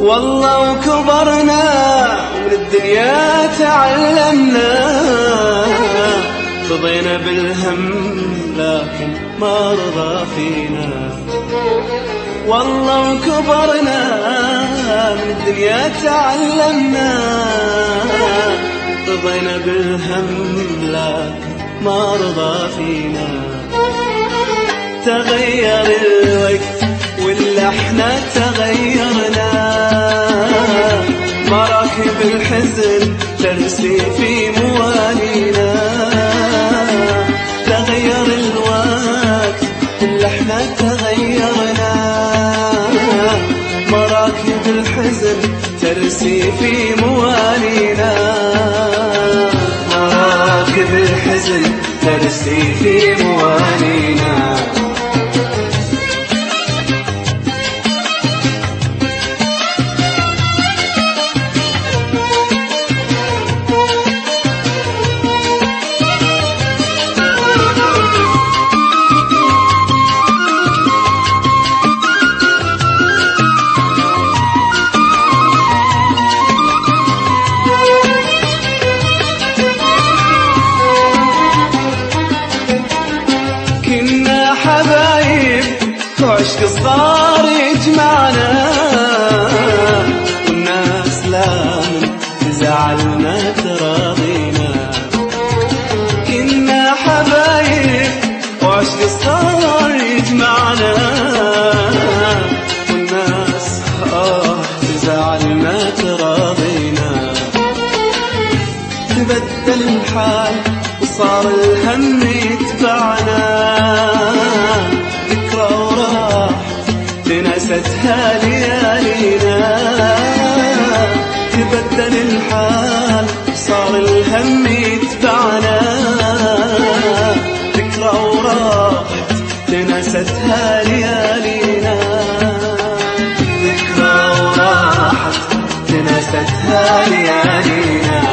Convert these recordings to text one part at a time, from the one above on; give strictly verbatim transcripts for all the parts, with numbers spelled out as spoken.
والله وكبرنا ومن الدنيا تعلمنا، رضينا بالهم لكن ما رضى فينا. والله وكبرنا من الدنيا تعلمنا، رضينا بالهم لكن ما رضى فينا. تغير الوقت ولا احنا تغيرنا، مراكب الحزن ترسي في موالينا. تغير الوقت ولا احنا تغيرنا، مراكب الحزن ترسي في موالينا. مراكب الحزن ترسي في موالينا. وعشق صار يجمعنا، والناس لا من زعلنا تراضينا. كنا حبايب وعشق صار يجمعنا، والناس آه تزعلنا تراضينا. تبدل الحال وصار الهم يتبعنا، نستها ليالينا. تبدل الحال صار الهم يتبعنا، ذكرى وراحت تنستها ليالينا. ذكرى وراحت تنستها ليالينا.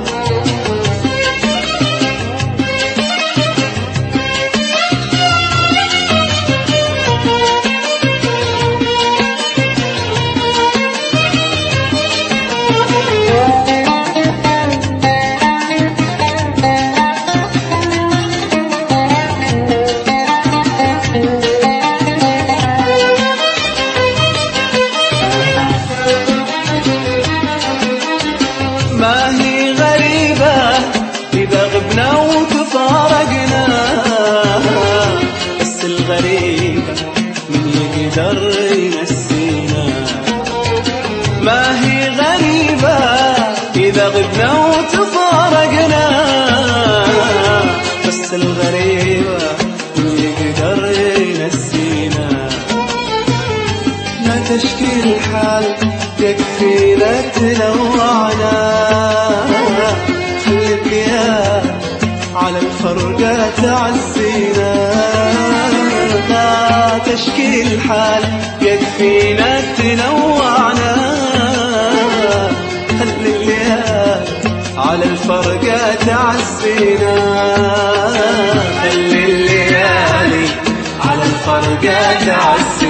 ما هي غريبة إذا غبنا وتفارقنا، بس الغريبة من يقدر ينسينا. ما هي غريبة إذا غبنا وتفارقنا، بس الغريبة من يقدر ينسينا. لا تشكي الحال يكفينا تنوعنا، خلي الليالي على الفرقة تعزينا. لا تشكي الحال يكفينا تنوعنا، خلي الليالي على الفرقة تعزينا. خلي الليالي على الفرقة تعزينا.